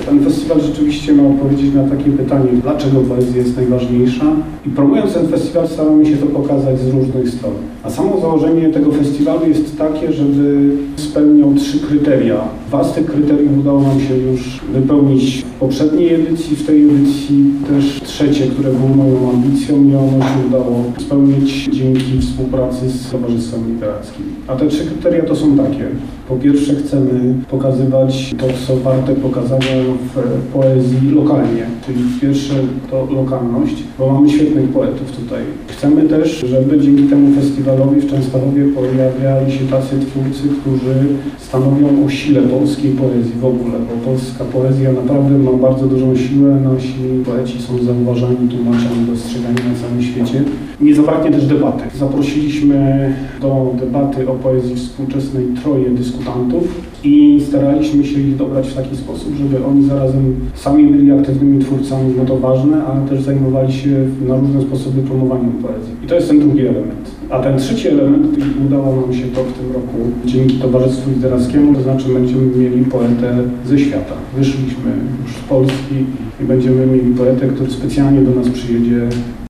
Ten festiwal rzeczywiście ma odpowiedzieć na takie pytanie, dlaczego poezja jest najważniejsza. I promując ten festiwal staramy się to pokazać z różnych stron. A samo założenie tego festiwalu jest takie, żeby spełniał 3 kryteria. 2 z tych kryteriów udało nam się już wypełnić w poprzedniej edycji, w tej edycji też 3, które było moją ambicją i ono się udało spełnić dzięki współpracy z Towarzystwem Literackim. A te 3 kryteria to są takie. Po pierwsze chcemy pokazywać to, co warte pokazania w poezji lokalnie, czyli pierwsze to lokalność, bo mamy świetnych poetów tutaj. Chcemy też, żeby dzięki temu festiwalowi w Częstochowie pojawiali się tacy twórcy, którzy stanowią o sile polskiej poezji w ogóle, bo polska poezja naprawdę ma bardzo dużą siłę, nasi poeci są zauważani, tłumaczeni, dostrzegani na całym świecie. Nie zabraknie też debaty. Zaprosiliśmy do debaty o poezji współczesnej 3 dyskutantów i staraliśmy się ich dobrać w taki sposób, żeby oni zarazem sami byli aktywnymi twórcami, bo to ważne, ale też zajmowali się na różne sposoby promowaniem poezji. I to jest ten drugi element. A ten trzeci element, udało nam się to w tym roku dzięki Towarzystwu Literackiemu, to znaczy będziemy mieli poetę ze świata. Wyszliśmy już z Polski i będziemy mieli poetę, który specjalnie do nas przyjedzie